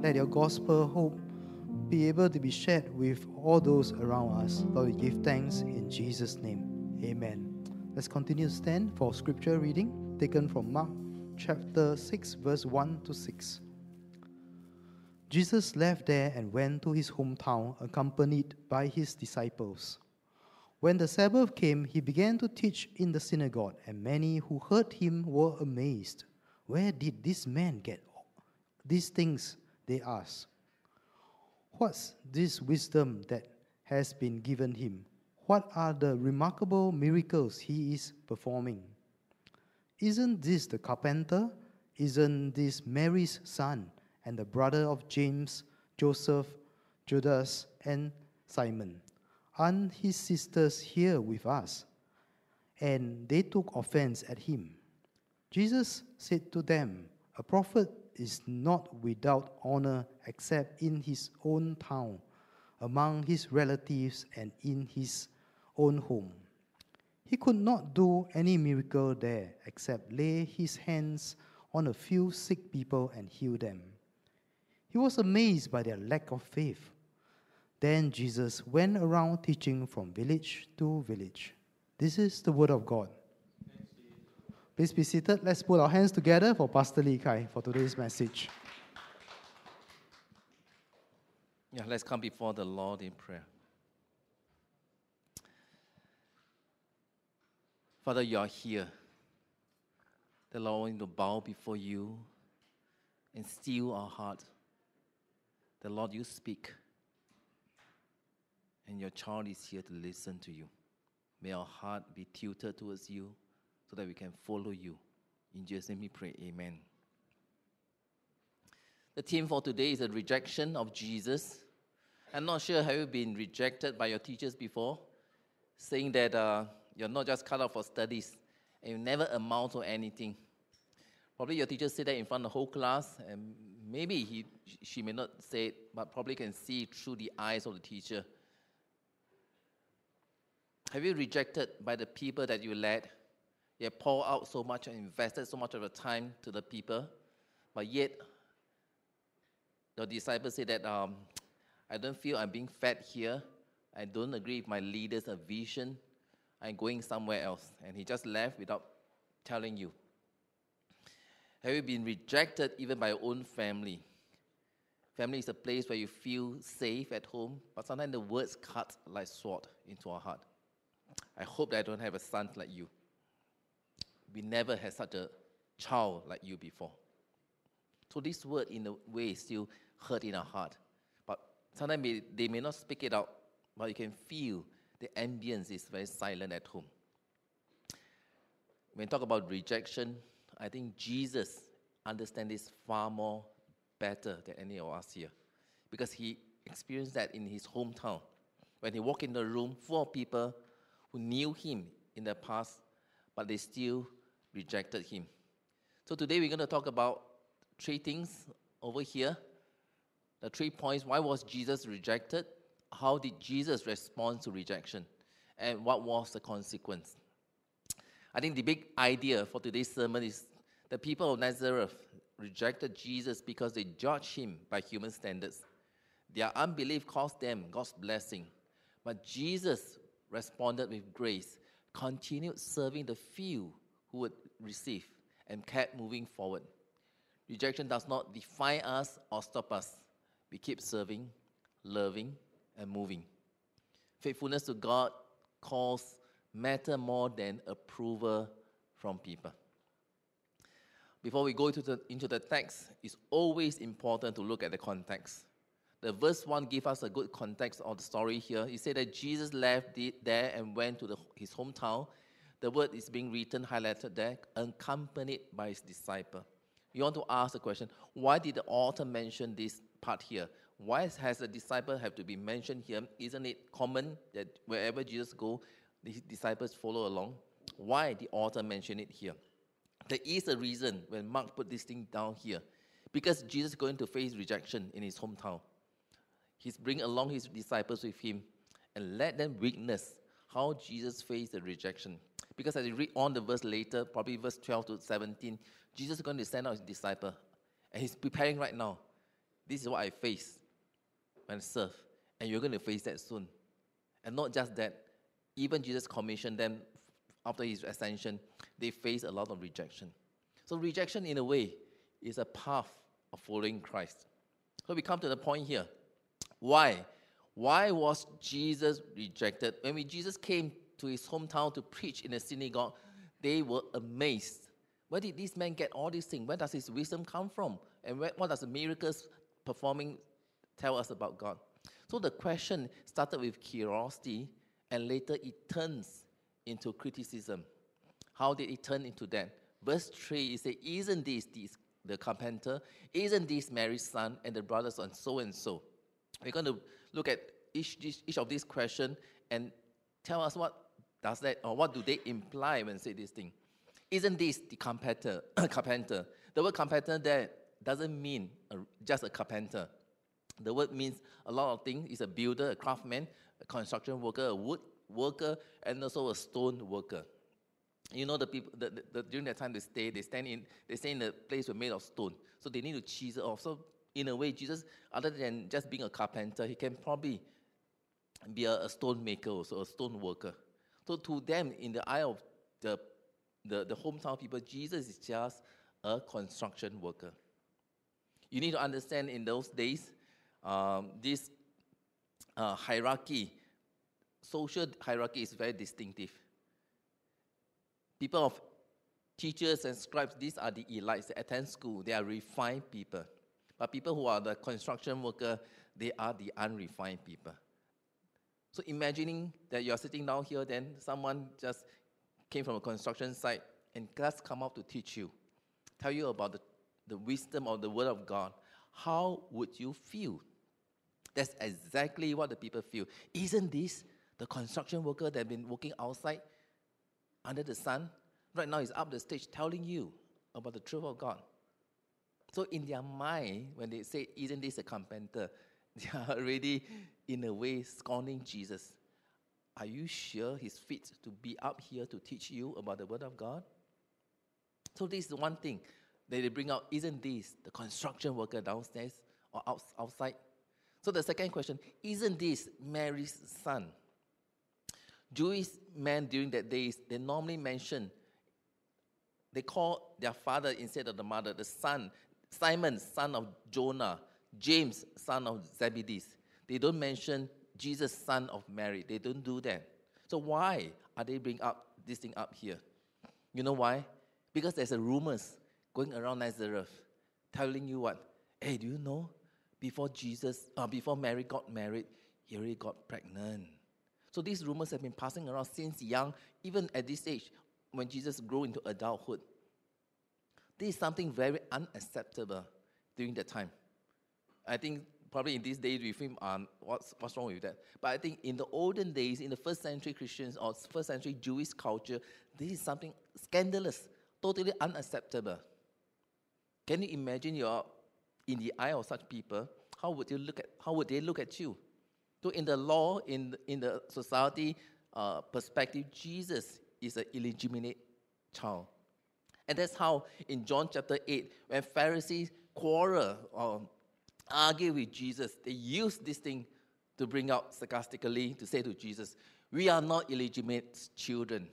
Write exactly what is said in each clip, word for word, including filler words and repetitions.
let your gospel hope be able to be shared with all those around us. Lord, we give thanks in Jesus' name. Amen. Let's continue to stand for scripture reading taken from Mark chapter six, verse one to six. Jesus left there and went to his hometown, accompanied by his disciples. When the Sabbath came, he began to teach in the synagogue, and many who heard him were amazed. Where did this man get these things? They asked. What's this wisdom that has been given him? What are the remarkable miracles he is performing? Isn't this the carpenter? Isn't this Mary's son, and the brother of James, Joseph, Judas, and Simon? Aren't his sisters here with us? And they took offense at him. Jesus said to them, a prophet is not without honor except in his own town, among his relatives, and in his own home. He could not do any miracle there except lay his hands on a few sick people and heal them. He was amazed by their lack of faith. Then Jesus went around teaching from village to village. This is the word of God. Please be seated. Let's put our hands together for Pastor Lee Kai for today's message. Yeah, let's come before the Lord in prayer. Father, you are here. The Lord wants to bow before you and still our heart. The Lord, you speak. And your child is here to listen to you. May our heart be tilted towards you so that we can follow you. In Jesus' name we pray, amen. The theme for today is a rejection of Jesus. I'm not sure, have you been rejected by your teachers before? Saying that uh, you're not just cut out for studies and you never amount to anything. Probably your teacher said that in front of the whole class, and maybe he, she may not say it, but probably can see through the eyes of the teacher. Have you rejected by the people that you led? You have poured out so much and invested so much of your time to the people, but yet the disciples say that um, I don't feel I'm being fed here. I don't agree with my leader's vision. I'm going somewhere else. And he just left without telling you. Have you been rejected even by your own family? Family is a place where you feel safe at home, but sometimes the words cut like sword into our heart. I hope that I don't have a son like you. We never had such a child like you before. So this word, in a way, still hurt in our heart. But sometimes may, they may not speak it out, but you can feel the ambience is very silent at home. When we talk about rejection, I think Jesus understands this far more better than any of us here. Because he experienced that in his hometown. When he walked in the room full of people who knew him in the past, but they still rejected him. So today we're going to talk about three things over here. The three points. Why was Jesus rejected? How did Jesus respond to rejection? And what was the consequence? I think the big idea for today's sermon is the people of Nazareth rejected Jesus because they judged him by human standards. Their unbelief cost them God's blessing. But Jesus responded with grace, continued serving the few who would receive, and kept moving forward. Rejection does not define us or stop us. We keep serving, loving, and moving. Faithfulness to God calls matter more than approval from people. Before we go into the, into the text, it's always important to look at the context. The verse one gives us a good context of the story here. He said that Jesus left there and went to the, his hometown. The word is being written, highlighted there, accompanied by his disciple. You want to ask the question, why did the author mention this part here? Why has a disciple have to be mentioned here? Isn't it common that wherever Jesus goes, the disciples follow along? Why the author mentioned it here? There is a reason when Mark put this thing down here. Because Jesus is going to face rejection in his hometown. He's bringing along his disciples with him and let them witness how Jesus faced the rejection. Because as you read on the verse later, probably verse twelve to seventeen, Jesus is going to send out his disciple. And he's preparing right now. This is what I face when I serve. And you're going to face that soon. And not just that, even Jesus commissioned them after his ascension, they faced a lot of rejection. So rejection, in a way, is a path of following Christ. So we come to the point here. Why? Why was Jesus rejected? When we, Jesus came to his hometown to preach in the synagogue, they were amazed. Where did this man get all these things? Where does his wisdom come from? And where, what does the miracles performing tell us about God? So the question started with curiosity, and later it turns into criticism. How did it turn into that? Verse three, it says, isn't this, this the carpenter? Isn't this Mary's son and the brothers and so and so? We're going to look at each, each, each of these questions and tell us what does that, or what do they imply when say this thing. Isn't this the carpenter? carpenter? The word carpenter there doesn't mean a, just a carpenter. The word means a lot of things. It's a builder, a craftsman, a construction worker, a wood worker, and also a stone worker. You know, the people the, the, the, during that time they stay, they stand in, they stay in the place made of stone. So they need to chisel off. So in a way, Jesus, other than just being a carpenter, he can probably be a, a stone maker, also a stone worker. So to them, in the eye of the the, the hometown people, Jesus is just a construction worker. You need to understand in those days, um, this uh, hierarchy, social hierarchy is very distinctive. People of teachers and scribes, these are the elites. They attend school. They are refined people. But people who are the construction worker, they are the unrefined people. So imagining that you're sitting down here, then someone just came from a construction site and just come up to teach you, tell you about the, the wisdom of the Word of God. How would you feel? That's exactly what the people feel. Isn't this the construction worker that have been working outside under the sun? Right now he's up the stage telling you about the truth of God. So in their mind, when they say, isn't this a carpenter? They are already, in a way, scorning Jesus. Are you sure he's fit to be up here to teach you about the Word of God? So this is one thing that they bring out. Isn't this the construction worker downstairs or outside? So the second question, isn't this Mary's son? Jewish men during that days, they normally mention, they call their father instead of the mother, the son, Simon, son of Jonah, James, son of Zebedee. They don't mention Jesus, son of Mary. They don't do that. So why are they bringing up this thing up here? You know why? Because there's a rumors going around Nazareth telling you what? Hey, do you know? Before Jesus, uh, before Mary got married, he already got pregnant. So these rumors have been passing around since young, even at this age, when Jesus grew into adulthood. This is something very unacceptable during that time. I think probably in these days we think, um, what's, what's wrong with that? But I think in the olden days, in the first century Christians or first century Jewish culture, this is something scandalous, totally unacceptable. Can you imagine you're in the eye of such people? How would you look at? How would they look at you? So in the law, in the, in the society uh, perspective, Jesus is an illegitimate child. And that's how in John chapter eight, when Pharisees quarrel or argue with Jesus, they use this thing to bring out sarcastically to say to Jesus, we are not illegitimate children.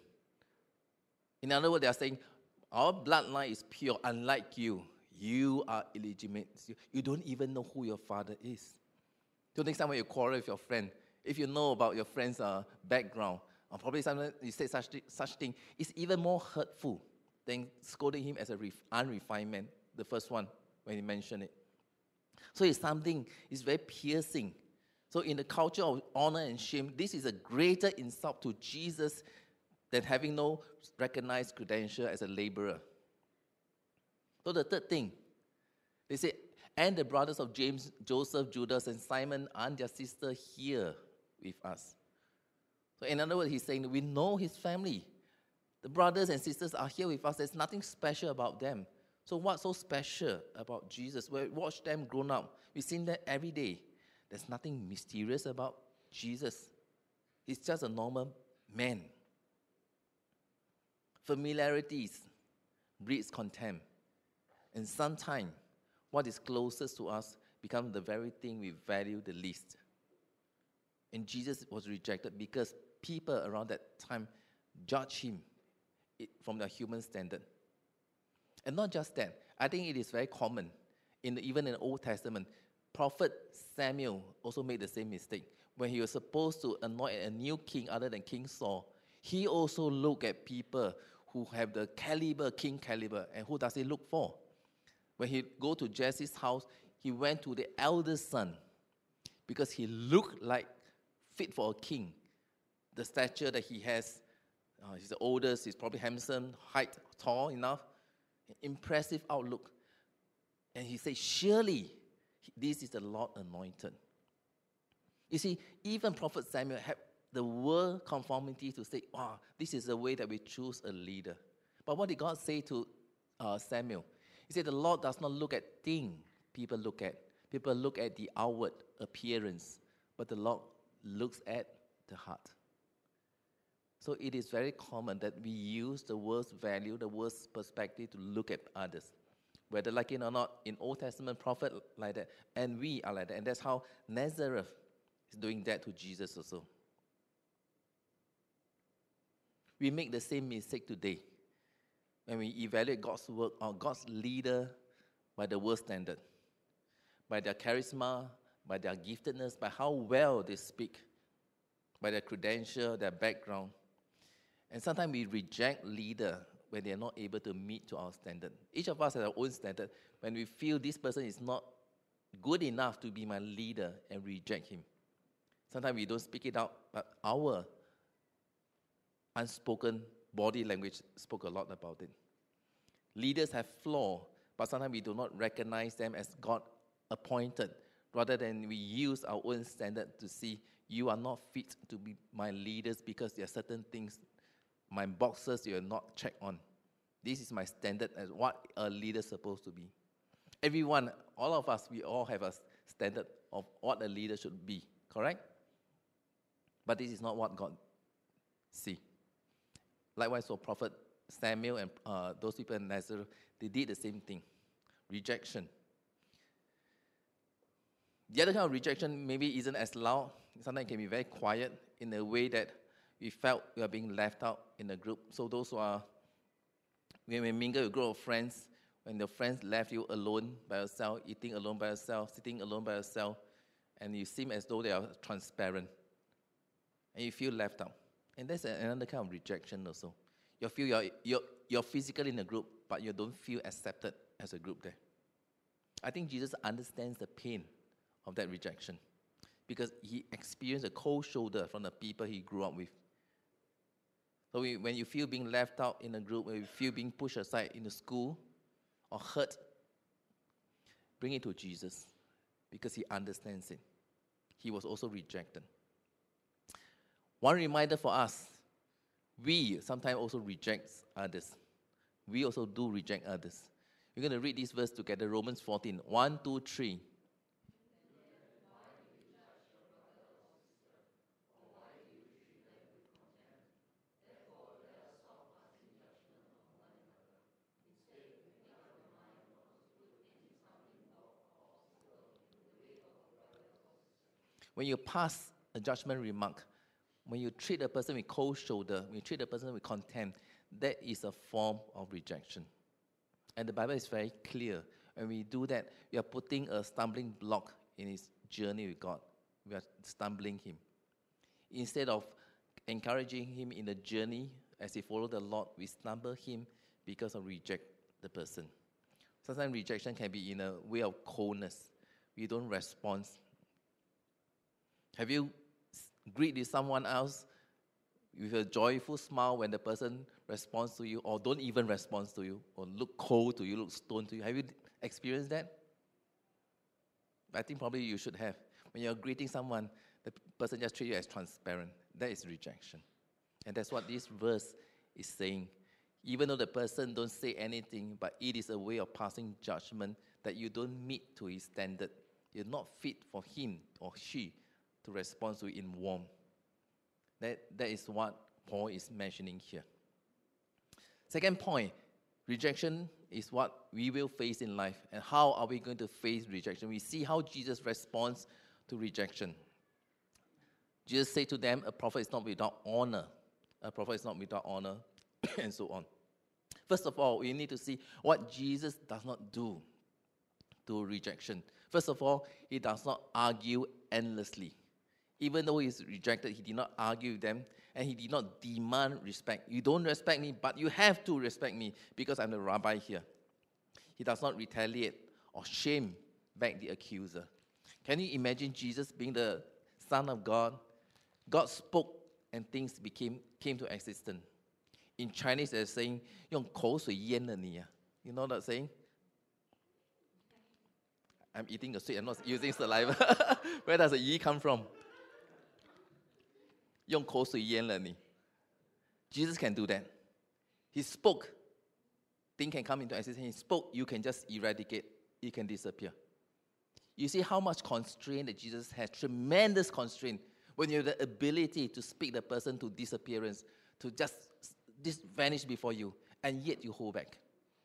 In other words, they are saying, our bloodline is pure, unlike you. You are illegitimate. You don't even know who your father is. So next time when you quarrel with your friend, if you know about your friend's uh, background, or probably sometimes you say such, such thing, it's even more hurtful than scolding him as a ref- unrefined man, the first one, when he mentioned it. So it's something, it's very piercing. So in the culture of honor and shame, this is a greater insult to Jesus than having no recognized credential as a laborer. So the third thing, they say, and the brothers of James, Joseph, Judas, and Simon, and their sister here with us. So in other words, he's saying, we know his family. The brothers and sisters are here with us. There's nothing special about them. So what's so special about Jesus? We watch them grown up. We've seen that every day. There's nothing mysterious about Jesus. He's just a normal man. Familiarities breeds contempt. And sometimes what is closest to us become the very thing we value the least. And Jesus was rejected because people around that time judged him from their human standard. And not just that, I think it is very common, in the, even in the Old Testament, Prophet Samuel also made the same mistake. When he was supposed to anoint a new king other than King Saul, he also looked at people who have the caliber, king caliber, and who does he look for? When he go to Jesse's house, he went to the eldest son because he looked like fit for a king. The stature that he has, uh, he's the oldest, he's probably handsome, height, tall enough, impressive outlook. And he said, surely this is the Lord anointed. You see, even Prophet Samuel had the world conformity to say, wow, this is the way that we choose a leader. But what did God say to uh, Samuel? He said, the Lord does not look at things people look at. People look at the outward appearance, but the Lord looks at the heart. So it is very common that we use the world's value, the world's perspective to look at others. Whether like it or not, in Old Testament prophet like that, and we are like that. And that's how Nazareth is doing that to Jesus also. We make the same mistake today when we evaluate God's work or God's leader by the world standard, by their charisma, by their giftedness, by how well they speak, by their credential, their background. And sometimes we reject leader when they are not able to meet to our standard. Each of us has our own standard. When we feel this person is not good enough to be my leader and reject him. Sometimes we don't speak it out, but our unspoken body language spoke a lot about it. Leaders have flaws, but sometimes we do not recognize them as God appointed, rather than we use our own standard to see, you are not fit to be my leaders because there are certain things, my boxes you are not checked on. This is my standard as what a leader is supposed to be. Everyone, all of us, we all have a standard of what a leader should be, correct? But this is not what God sees. Likewise, for Prophet Samuel and uh, those people in Nazareth, they did the same thing. Rejection. The other kind of rejection maybe isn't as loud. Sometimes it can be very quiet in a way that we felt we are being left out in the group. So those who are, when we mingle with a group of friends, when your friends left you alone by yourself, eating alone by yourself, sitting alone by yourself, and you seem as though they are transparent, and you feel left out. And that's another kind of rejection also. You feel you're, you're, you're physically in a group, but you don't feel accepted as a group there. I think Jesus understands the pain of that rejection because he experienced a cold shoulder from the people he grew up with. So we, when you feel being left out in a group, when you feel being pushed aside in the school or hurt, bring it to Jesus because he understands it. He was also rejected. One reminder for us, we sometimes also reject others. We also do reject others. We're going to read this verse together, Romans fourteen, one, two, three. When you pass a judgment remark, when you treat a person with cold shoulder, when you treat a person with contempt, that is a form of rejection. And the Bible is very clear. When we do that, we are putting a stumbling block in his journey with God. We are stumbling him. Instead of encouraging him in the journey as he follows the Lord, we stumble him because of reject the person. Sometimes rejection can be in a way of coldness. We don't respond. Have you greeted someone else with a joyful smile when the person responds to you, or don't even respond to you, or look cold to you, look stone to you? Have you experienced that? I think probably you should have. When you're greeting someone, the person just treats you as transparent. That is rejection. And that's what this verse is saying. Even though the person don't say anything, but it is a way of passing judgment that you don't meet to his standard. You're not fit for him or she to respond to it in warmth. That, that is what Paul is mentioning here. Second point, rejection is what we will face in life. And how are we going to face rejection? We see how Jesus responds to rejection. Jesus said to them, a prophet is not without honor. A prophet is not without honor, and so on. First of all, we need to see what Jesus does not do to rejection. First of all, he does not argue endlessly. Even though he is rejected, he did not argue with them, and he did not demand respect. You don't respect me, but you have to respect me because I'm the rabbi here. He does not retaliate or shame back the accuser. Can you imagine Jesus being the Son of God? God spoke and things became came to existence. In Chinese, they're saying, 用口水淹了你. You know that saying? I'm eating the sweet, I'm not using saliva. Where does the yi come from? 用口水淹了你. Jesus can do that. He spoke. Things can come into existence. He spoke, you can just eradicate. It can disappear. You see how much constraint that Jesus has. Tremendous constraint. When you have the ability to speak the person to disappearance, to just, just vanish before you, and yet you hold back.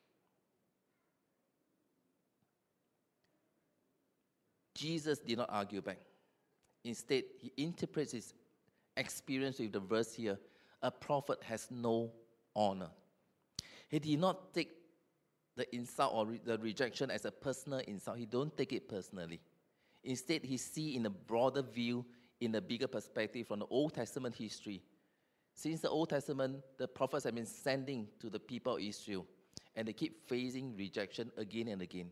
Jesus did not argue back. Instead, he interprets his experience with the verse here. A prophet has no honor. He did not take the insult or re- the rejection as a personal insult. He don't take it personally. Instead, he see in a broader view, in a bigger perspective from the Old Testament history. Since the Old Testament, the prophets have been sending to the people of Israel, and they keep facing rejection again and again.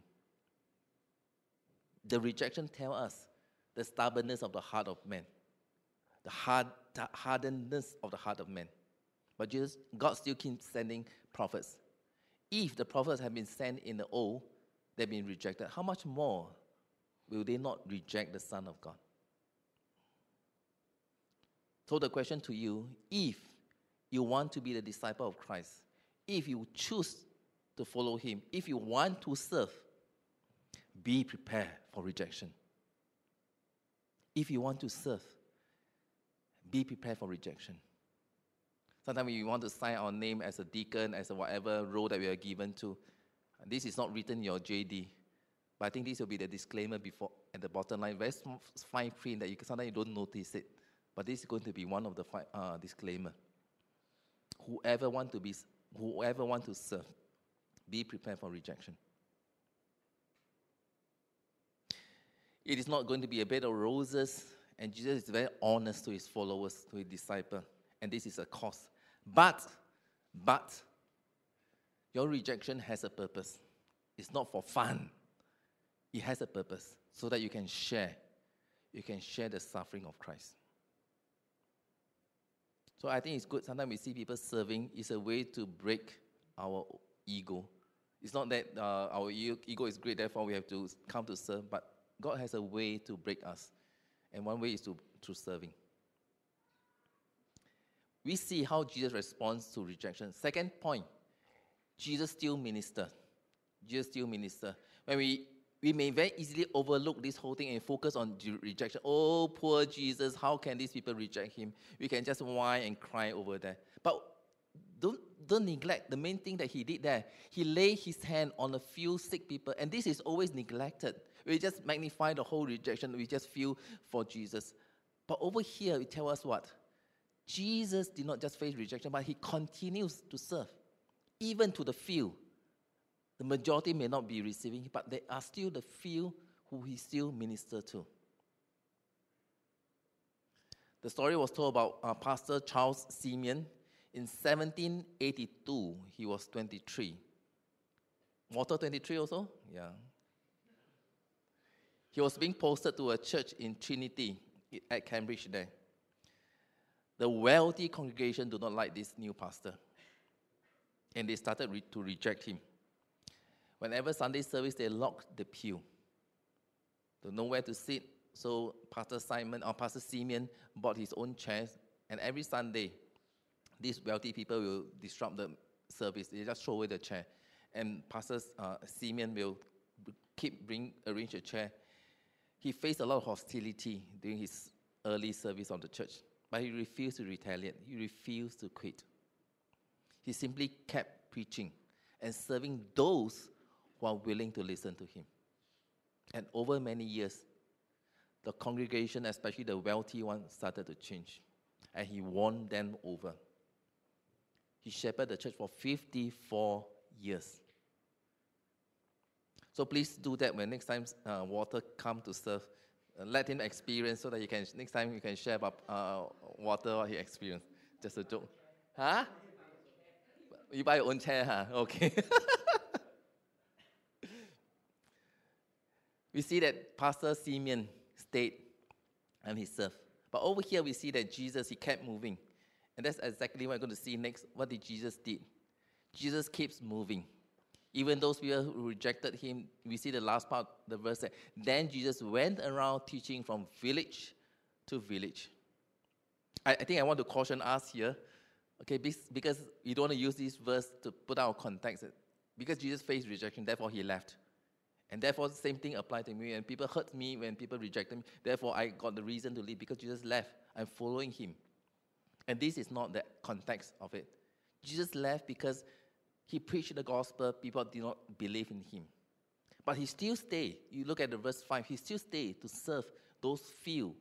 The rejection tells us the stubbornness of the heart of man, the hard, the hardness of the heart of man. But Jesus, God still keeps sending prophets. If the prophets have been sent in the old, they've been rejected, how much more will they not reject the Son of God? So the question to you, if you want to be the disciple of Christ, if you choose to follow him, if you want to serve, be prepared for rejection. If you want to serve, be prepared for rejection. Sometimes we want to sign our name as a deacon, as a whatever role that we are given to. And this is not written in your J D. But I think this will be the disclaimer before at the bottom line. Very small, fine print that you sometimes you don't notice it. But this is going to be one of the fi- uh, disclaimer. Whoever want to be, whoever want to serve, be prepared for rejection. It is not going to be a bed of roses, and Jesus is very honest to his followers, to his disciples, and this is a cost. But, but, your rejection has a purpose. It's not for fun. It has a purpose so that you can share. You can share the suffering of Christ. So I think it's good. Sometimes we see people serving. It's a way to break our ego. It's not that uh, our ego is great, therefore we have to come to serve, but God has a way to break us. And one way is to, through serving. We see how Jesus responds to rejection. Second point, Jesus still minister. Jesus still minister. When we, we may very easily overlook this whole thing and focus on rejection. Oh, poor Jesus, how can these people reject him? We can just whine and cry over there. But don't, don't neglect the main thing that he did there. He laid his hand on a few sick people, and this is always neglected. We just magnify the whole rejection. We just feel for Jesus. But over here, it tells us what? Jesus did not just face rejection, but he continues to serve. Even to the few. The majority may not be receiving, but there are still the few who he still ministers to. The story was told about uh, Pastor Charles Simeon. In seventeen eighty-two, he was twenty-three. Walter, twenty-three also? Yeah. He was being posted to a church in Trinity at Cambridge there. The wealthy congregation do not like this new pastor. And they started re- to reject him. Whenever Sunday service, they locked the pew. Don't know where to sit. So Pastor Simon or Pastor Simeon bought his own chairs. And every Sunday, these wealthy people will disrupt the service. They just throw away the chair. And Pastor uh, Simeon will keep bring arrange a chair. He faced a lot of hostility during his early service of the church. But he refused to retaliate. He refused to quit. He simply kept preaching. and serving those who are willing to listen to him. And over many years, the congregation, especially the wealthy ones, started to change. And he won them over. He shepherded the church for fifty-four years. So please do that when next time uh, Walter come to serve. Uh, let him experience so that he can, next time you can share about uh, Walter what he experienced. Just a joke. Huh? You buy your own chair, huh? Okay. We see that Pastor Simeon stayed and he served. But over here we see that Jesus, he kept moving. And that's exactly what we're going to see next. What did Jesus did? Jesus keeps moving. Even those people who rejected him, we see the last part, the verse that, then Jesus went around teaching from village to village. I, I think I want to caution us here, okay, because we don't want to use this verse to put out context. Because Jesus faced rejection, therefore he left. And therefore, the same thing applied to me. And people hurt me when people rejected me. Therefore, I got the reason to leave because Jesus left. I'm following him. And this is not the context of it. Jesus left because he preached the gospel. People did not believe in him. But he still stayed. You look at the verse five. He still stayed to serve those few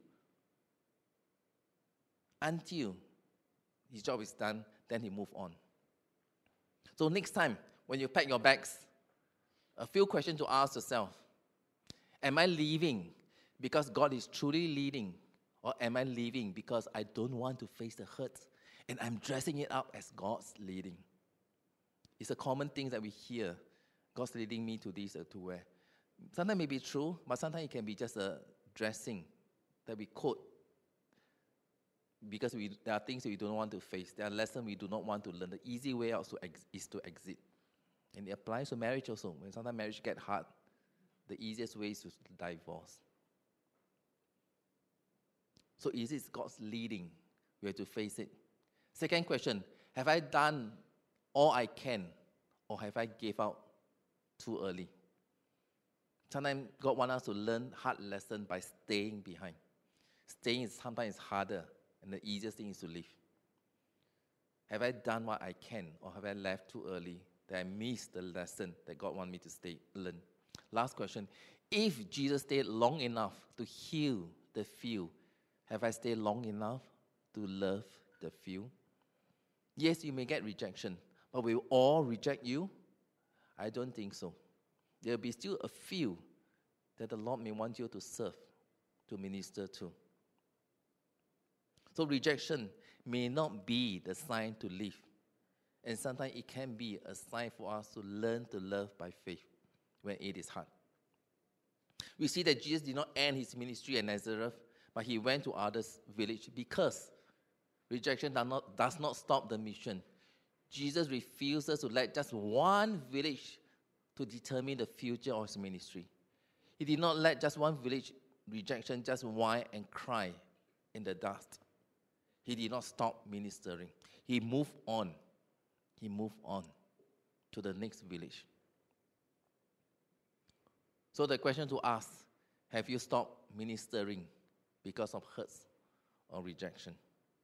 until his job is done. Then he moved on. So next time, when you pack your bags, a few questions to ask yourself. Am I leaving because God is truly leading? Or am I leaving because I don't want to face the hurt and I'm dressing it up as God's leading? It's a common thing that we hear. God's leading me to this or to where. Sometimes it may be true, but sometimes it can be just a dressing that we quote because we, there are things that we don't want to face. There are lessons we do not want to learn. The easy way out is to exit. And it applies to marriage also. When sometimes marriage gets hard, the easiest way is to divorce. So is it God's leading? We have to face it. Second question, have I done all I can or have I gave out too early? Sometimes God wants us to learn hard lessons by staying behind. Staying is sometimes harder and the easiest thing is to leave. Have I done what I can or have I left too early that I missed the lesson that God wants me to stay, learn? Last question, if Jesus stayed long enough to heal the few, have I stayed long enough to love the few? Yes, you may get rejection, but will all reject you? I don't think so. There will be still a few that the Lord may want you to serve, to minister to. So rejection may not be the sign to leave. And sometimes it can be a sign for us to learn to love by faith when it is hard. We see that Jesus did not end his ministry at Nazareth, but he went to others' village because rejection does not, does not stop the mission. Jesus refuses to let just one village to determine the future of his ministry. He did not let just one village rejection just whine and cry in the dust. He did not stop ministering. He moved on. He moved on to the next village. So the question to ask, have you stopped ministering because of hurts or rejection?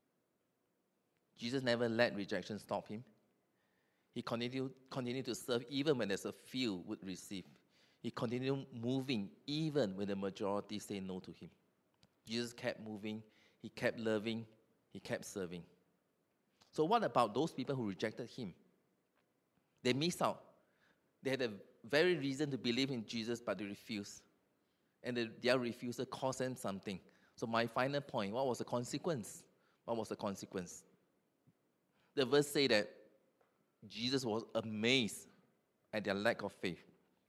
Jesus never let rejection stop him. He continued, continued to serve even when there's a few would receive. He continued moving even when the majority say no to him. Jesus kept moving. He kept loving. He kept serving. So what about those people who rejected him? They missed out. They had a very reason to believe in Jesus, but they refused. And the, their refusal cost them something. So my final point, what was the consequence? What was the consequence? The verse say that Jesus was amazed at their lack of faith.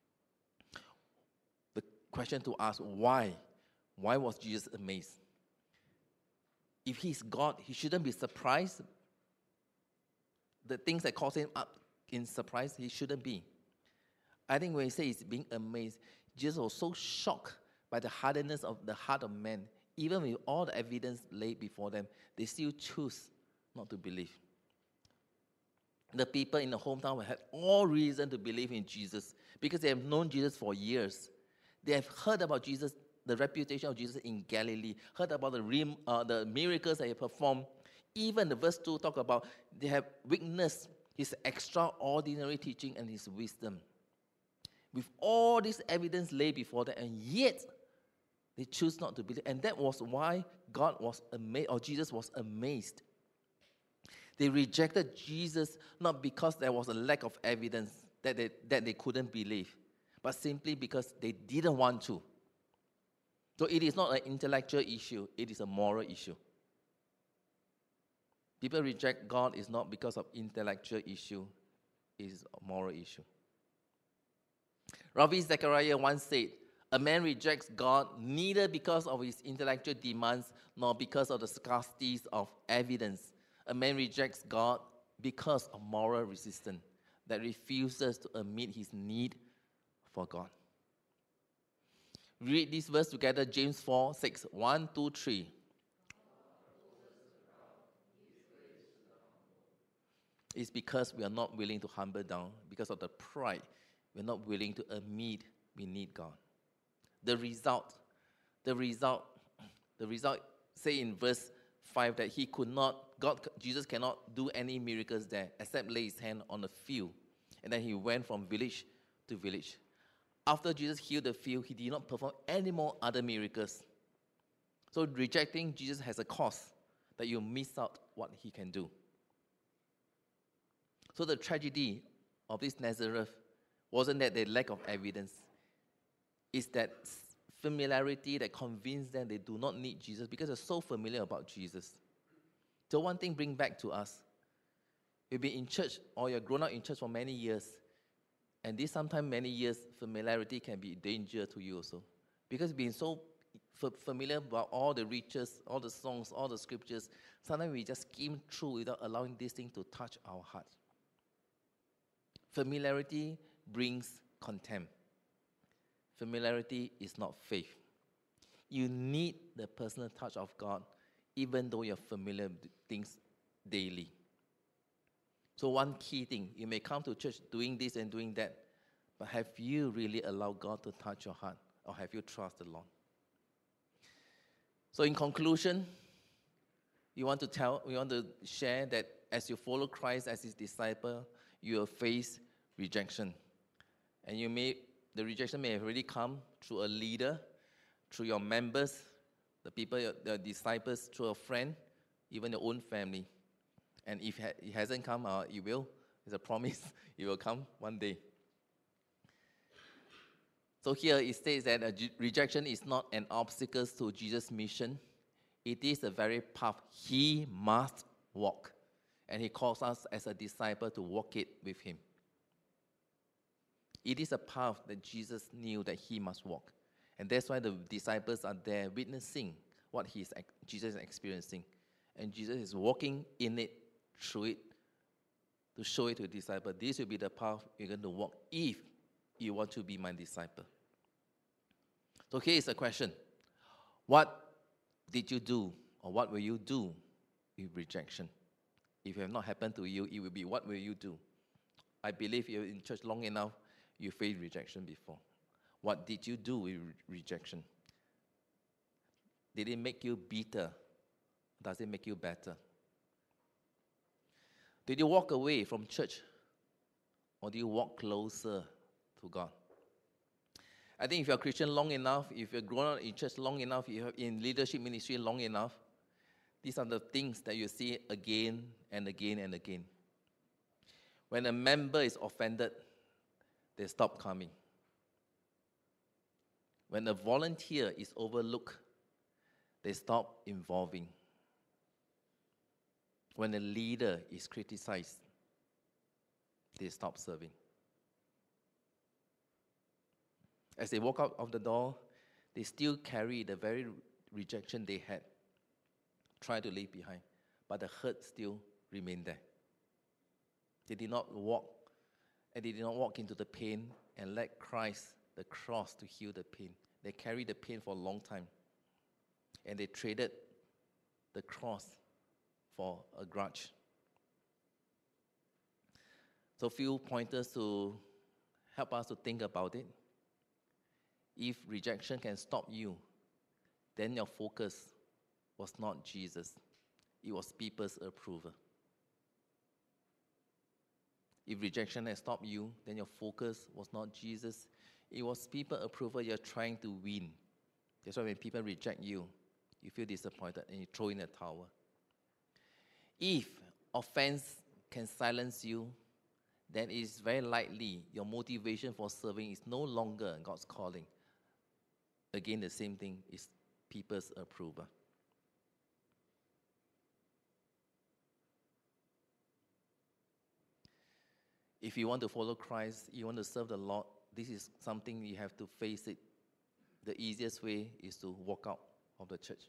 The question to ask, why? Why was Jesus amazed? If he's God, he shouldn't be surprised. The things that cause him up in surprise, he shouldn't be. I think when he says he's being amazed, Jesus was so shocked by the hardness of the heart of man. Even with all the evidence laid before them, they still choose not to believe. The people in the hometown had all reason to believe in Jesus because they have known Jesus for years. They have heard about Jesus, the reputation of Jesus in Galilee, heard about the, rem, uh, the miracles that he performed. Even the verse two talk about they have witnessed his extraordinary teaching and his wisdom. With all this evidence lay before them, and yet they choose not to believe. And that was why God was amazed, or Jesus was amazed. They rejected Jesus not because there was a lack of evidence that they, that they couldn't believe, but simply because they didn't want to. So it is not an intellectual issue, it is a moral issue. People reject God is not because of intellectual issue, it is a moral issue. Ravi Zachariah once said, "A man rejects God neither because of his intellectual demands nor because of the scarcities of evidence. A man rejects God because of moral resistance that refuses to admit his need for God." Read this verse together, James four, six, one, two, three. It's because we are not willing to humble down, because of the pride. We're not willing to admit we need God. The result, the result, the result, say in verse five that he could not, God, Jesus cannot do any miracles there except lay his hand on the field. And then he went from village to village. After Jesus healed the field, he did not perform any more other miracles. So rejecting Jesus has a cost that you miss out what he can do. So the tragedy of this Nazareth wasn't that they lack of evidence. It's that familiarity that convinced them they do not need Jesus because they're so familiar about Jesus. So one thing bring back to us. You've been in church or you've grown up in church for many years. And this sometimes many years, familiarity can be a danger to you also. Because being so f- familiar about all the riches, all the songs, all the scriptures, sometimes we just skim through without allowing this thing to touch our heart. Familiarity brings contempt. Familiarity is not faith. You need the personal touch of God, even though you're familiar with things daily. So one key thing, you may come to church doing this and doing that, but have you really allowed God to touch your heart, or have you trusted the Lord? So in conclusion, we want to tell, we want to share that as you follow Christ as his disciple, you will face rejection. And you may, the rejection may have already come through a leader, through your members, the people, the disciples, through a friend, even your own family. And if it hasn't come, uh, it will. It's a promise. It will come one day. So here it states that uh, rejection is not an obstacle to Jesus' mission. It is the very path he must walk. And he calls us as a disciple to walk it with him. It is a path that Jesus knew that he must walk. And that's why the disciples are there witnessing what he's, Jesus is experiencing. And Jesus is walking in it, through it, to show it to the disciple. This will be the path you're going to walk if you want to be my disciple. So here is a question. What did you do, or what will you do with rejection? If it have not happened to you, it will be, what will you do? I believe you're in church long enough, you faced rejection before. What did you do with re- rejection? Did it make you bitter? Does it make you better? Did you walk away from church, or do you walk closer to God? I think if you're a Christian long enough, if you've grown up in church long enough, if you're in leadership ministry long enough, these are the things that you see again and again and again. When a member is offended, they stop coming. When a volunteer is overlooked, they stop involving. When a leader is criticized, they stop serving. As they walk out of the door, they still carry the very rejection they had, try to leave behind, but the hurt still remained there. They did not walk, and they did not walk into the pain and let Christ, the cross, to heal the pain. They carried the pain for a long time, and they traded the cross for a grudge. So a few pointers to help us to think about it. If rejection can stop you, then your focus was not Jesus. It was people's approval. If rejection has stopped you, then your focus was not Jesus. It was people approval you're trying to win. That's why when people reject you, you feel disappointed and you throw in a towel. If offense can silence you, then it is very likely your motivation for serving is no longer God's calling. Again, the same thing is people's approval. If you want to follow Christ, you want to serve the Lord, this is something you have to face it. The easiest way is to walk out of the church.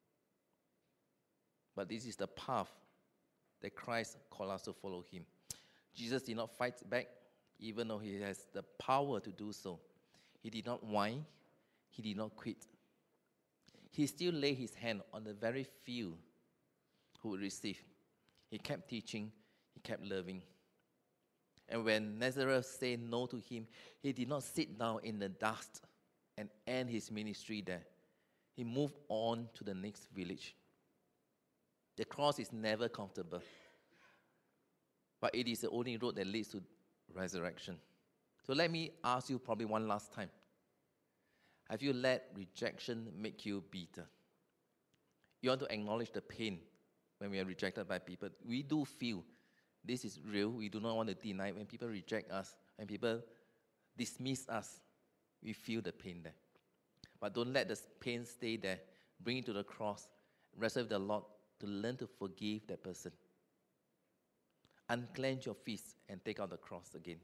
But this is the path that Christ called us to follow him. Jesus did not fight back, even though he has the power to do so. He did not whine. He did not quit. He still laid his hand on the very few who would receive. He kept teaching. He kept loving. And when Nazareth said no to him, he did not sit down in the dust and end his ministry there. He moved on to the next village. The cross is never comfortable, but it is the only road that leads to resurrection. So let me ask you probably one last time. Have you let rejection make you bitter? You want to acknowledge the pain when we are rejected by people. We do feel this is real. We do not want to deny when people reject us, when people dismiss us. We feel the pain there. But don't let the pain stay there. Bring it to the cross. Wrestle with the Lord to learn to forgive that person. Unclench your fist and take out the cross again.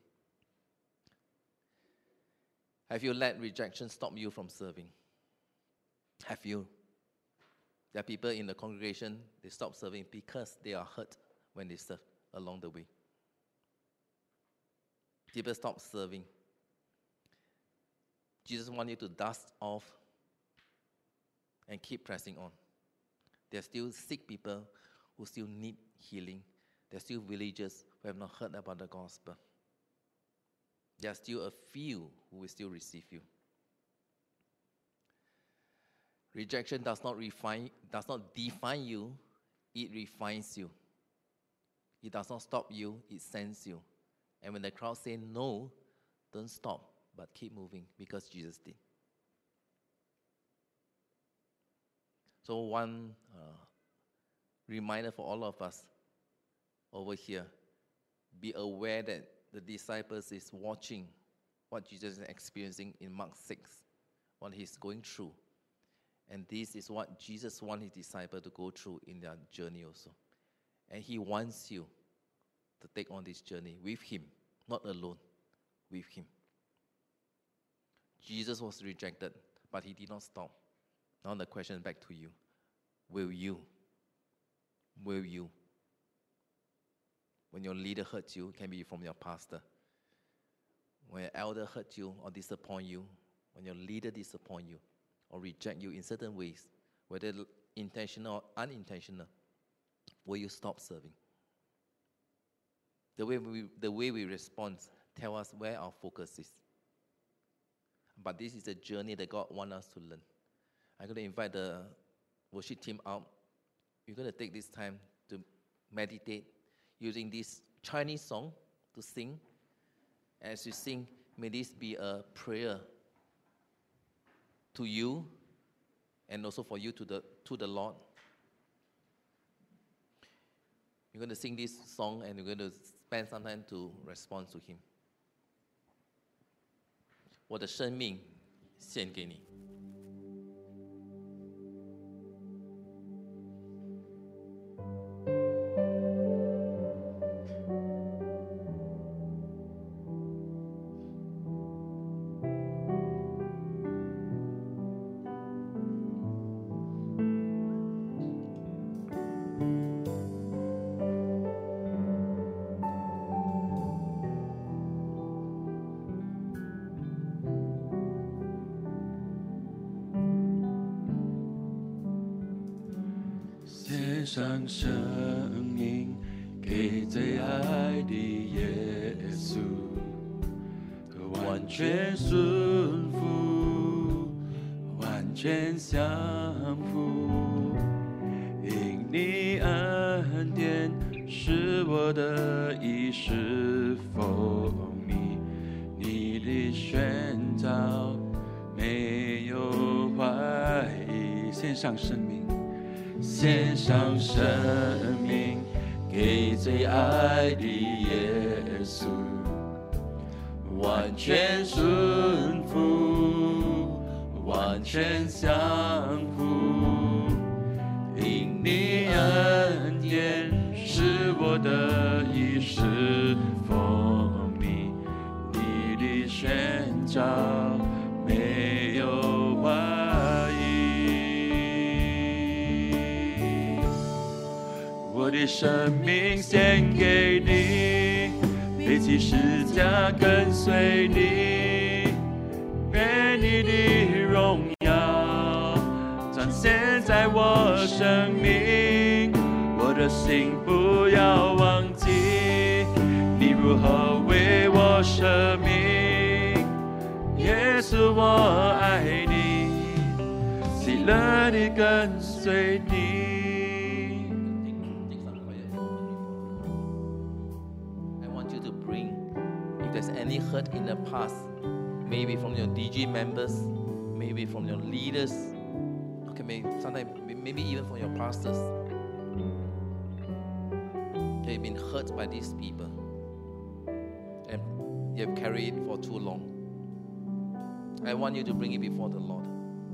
Have you let rejection stop you from serving? Have you? There are people in the congregation, they stop serving because they are hurt when they serve along the way. People stop serving. Jesus wants you to dust off and keep pressing on. There are still sick people who still need healing. There are still villagers who have not heard about the gospel. There are still a few who will still receive you. Rejection does not refine, does not define you, it refines you. It does not stop you, it sends you. And when the crowd say no, don't stop, but keep moving because Jesus did. So one uh, reminder for all of us over here, be aware that the disciples is watching what Jesus is experiencing in Mark six, what he's going through. And this is what Jesus wants his disciples to go through in their journey also. And he wants you to take on this journey with him, not alone, with him. Jesus was rejected, but he did not stop. Now the question back to you. Will you? Will you? When your leader hurts you, it can be from your pastor. When your elder hurts you or disappoint you, when your leader disappoint you or reject you in certain ways, whether intentional or unintentional, will you stop serving? The way we, the way we respond tells us where our focus is. But this is a journey that God wants us to learn. I'm going to invite the worship team out. We're going to take this time to meditate using this Chinese song to sing. As you sing, may this be a prayer to you and also for you to the, to the Lord. We're going to sing this song and we're going to spend some time to respond to Him. 我的生命献给你。 献上生命给最爱的耶稣，完全顺服，完全降服，因你恩典是我的衣是否迷？你的宣召没有怀疑，献上生命，献上生命给最爱的耶稣，完全顺服，完全降服，因你恩典是我的衣是否迷？你的宣召没有怀疑，我的生命献给你，背起十字架跟随你，愿你的荣耀展现在我生命，我的心不要忘记你如何为我舍命，耶稣我爱你，喜乐地跟随你。 I want you to bring, if there's any hurt in the past, maybe from your D G members, maybe from your leaders, okay, maybe sometimes maybe even from your pastors. They've been hurt by these people, and you've carried it for too long. I want you to bring it before the Lord.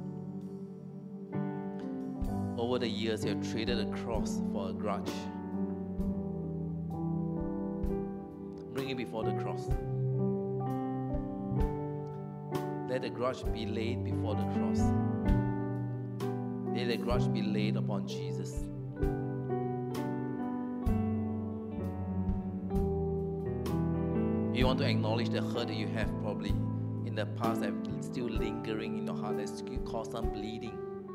Over the years, you have traded a cross for a grudge. Bring it before the cross. Let the grudge be laid before the cross. Let the grudge be laid upon Jesus. You want to acknowledge the hurt that you have probably in the past that is still lingering in your heart, that still cause some bleeding.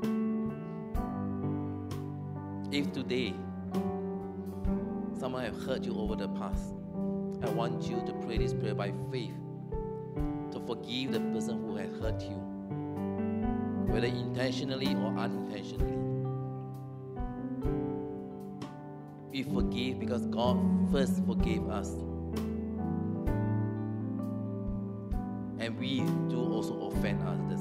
If today someone have hurt you over the past, I want you to pray this prayer by faith to forgive the person who has hurt you, whether intentionally or unintentionally. We forgive because God first forgave us. And we do also offend others.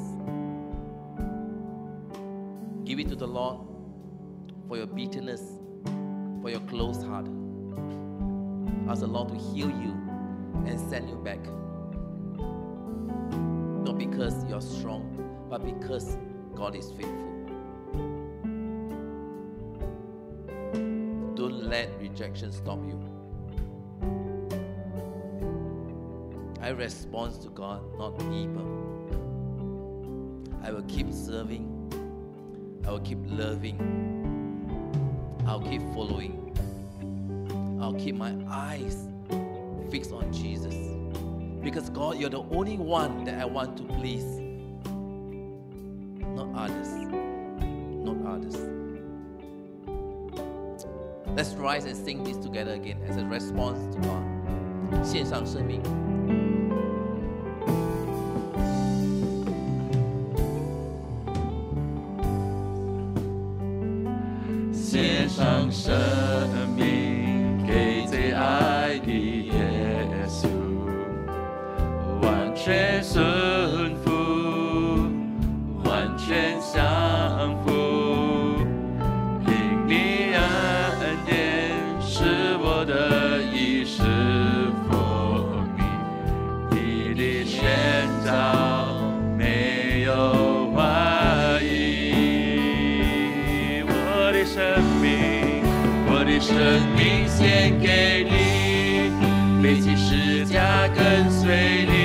Give it to the Lord for your bitterness, for your closed heart. Ask the Lord to heal you and send you back. Not because you're strong, but because God is faithful. Don't let rejection stop you. I respond to God, not people. I will keep serving. I will keep loving. I'll keep following. I'll keep my eyes fixed on Jesus. Because God, you're the only one that I want to please. Not others. Not others. Let's rise and sing this together again as a response to God. 献上生命。 献上生命给最爱的耶稣，完全顺服，完全降服，因你恩典是我的衣是否迷，你的宣召没有怀疑，我的生命，我的生命献给你，背起十字架跟随你。